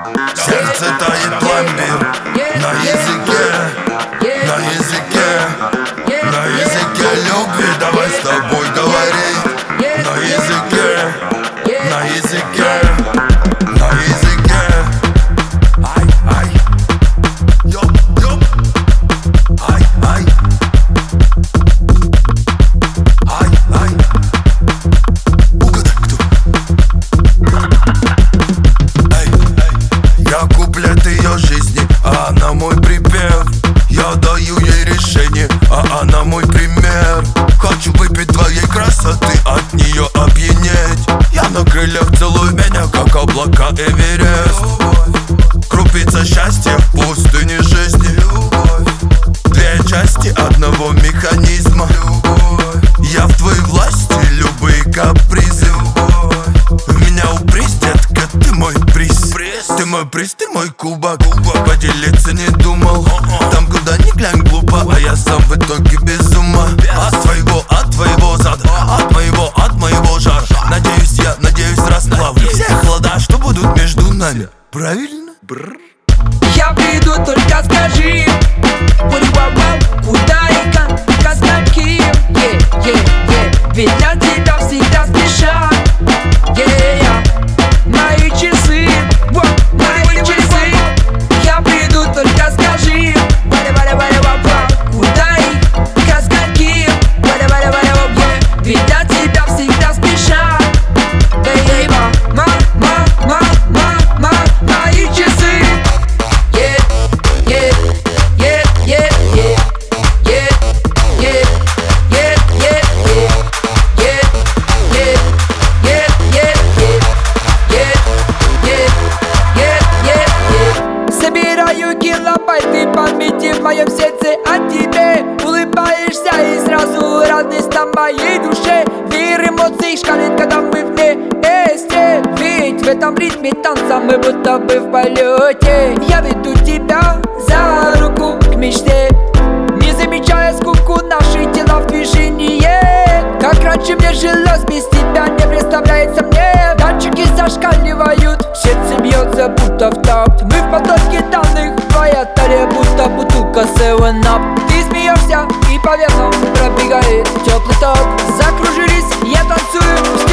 Сердце тает пломбир на языке, на языке, на языке любви. Давай с тобой говорить на языке, на языке, на языке. Ай, ай, ёп, ёп. Ай, ай, ай, ай. Угадай, кто? Эй, я куплет ее жизни, а она мой припев. Я даю ей решение, а она мой пример. Хочу выпить твоей красоты, от нее опьянеть. Я на крыльях целую меня, как облака Эверест. Крупица счастья в пустыне жизни. Две части одного механизма. Я в твоей власти, любые капризы. В меня упрись, детка, ты мой приз. Ты мой приз, ты мой кубок. Поделиться не думал. Там куда ни глянь глупо, а я сам в итоге без ума. От твоего зада, от моего жара. Надеюсь, расплавлю все холода, что будут между нами. Правильно? Я приду, только скажи, куда и как с каким. Ведь для тебя всегда спешат. Мои часы, мои часы. Я приду, только скажи, куда и как с каким. Ведь для тебя всегда спешат. Мои часы. Собираю килобайты памяти в моем сердце о тебе. Улыбаешься и сразу радость на моей душе. Вир эмоций шкалит, когда мы вместе. Ведь в этом ритме танца мы будто бы в полете. Я веду тебя за руку к мечте, не замечая скуку, наши тела в движении. Как раньше мне жилось без тебя, не представляется мне. Датчики зашкаливают, сердце бьется будто в такт. Мы в потоке данных, твоя талия будто бутылка 7-Up. Ты смеешься и по венам пробегает теплый ток. Закружились, я танцую.